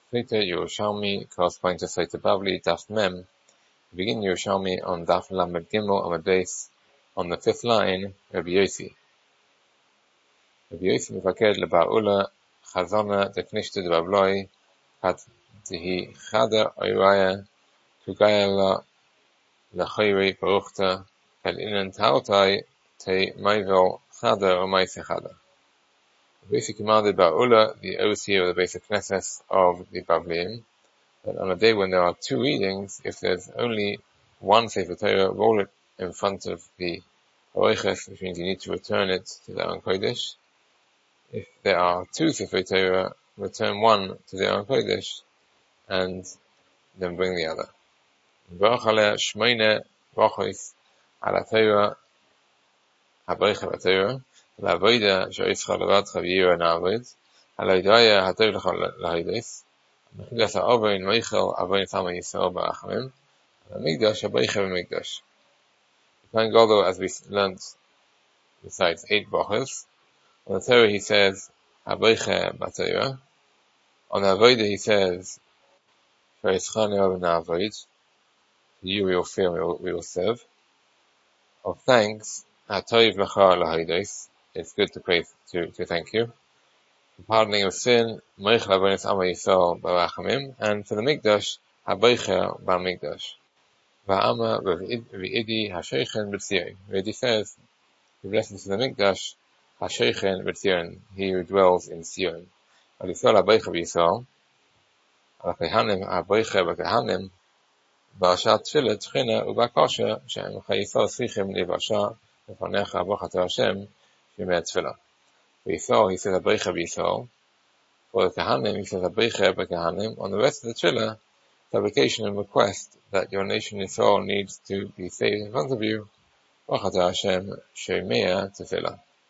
Sota Yerushalmi corresponding to Sota Bavli, Daf Mem. Begin Yerushalmi on Daf Lamed Gimel on the base, on the fifth line, Rabbi Yossi. Rabbi Yossi mifaked leba'ula, chazana deknishta de Babloi, hat tihi chada oiraya, tugaya la lachayri paruchta, kal inan tautai, te maivel chada or maise chada. Rabbi Yossi commanded Ba'ula, the overseer of the basic Knesset of the Bavliim, that on a day when there are two readings, if there's only one Sefer Torah, roll it in front of the Oreches, which means you need to return it to the Aron Kodesh. If there are two Sefer Torah, return one to the Aron Kodesh, and then bring the other. Baruch aleh shmeine brachos ala Torah, habricha b'Torah, la'avoda she'otzcha levadcha v'yira na'avod, ha'lo'idaya hatov lecha lahodos, mechilas ha'ovein moichel avoin tama Yisrael barachamim, Mikdash Habaycha Mikdash. The Kohen Gadol, as we learned, recites 8 brachos. On the Torah he says Habaycha B'Torah. On the Avodah he says V'yischani Oven Ha'avod. You will fear, we will serve. Of thanks, Ha'toiv Lecha Lahodos. It's good to pray to thank you. The pardoning of sin, Moichel Avonis Ama Yisrael Barachamim, and for the Mikdash Habaycha B'Mikdash. Va'ama v'idi ha'sheichen b'tzion. Where he says, he blesses to the Mikdash, ha'sheichen b'tzion, he who dwells in Zion. Al Yisrael ha'baycha b'Yisrael, al ha'kehanim ha'baycha b'kehanim, ba'ashat tfilah tchina u'ba'kasha, she'em chayisrael srichim livasha, v'fanecha b'chata Hashem, shemei tfilah. For Yisrael, he says ha'baycha b'Yisrael. For the kehanim, he says ha'baycha b'kehanim. On the rest of the tfilah, supplication and request that your nation Israel needs to be saved in front of you. V'chata Hashem shemeya tefillah.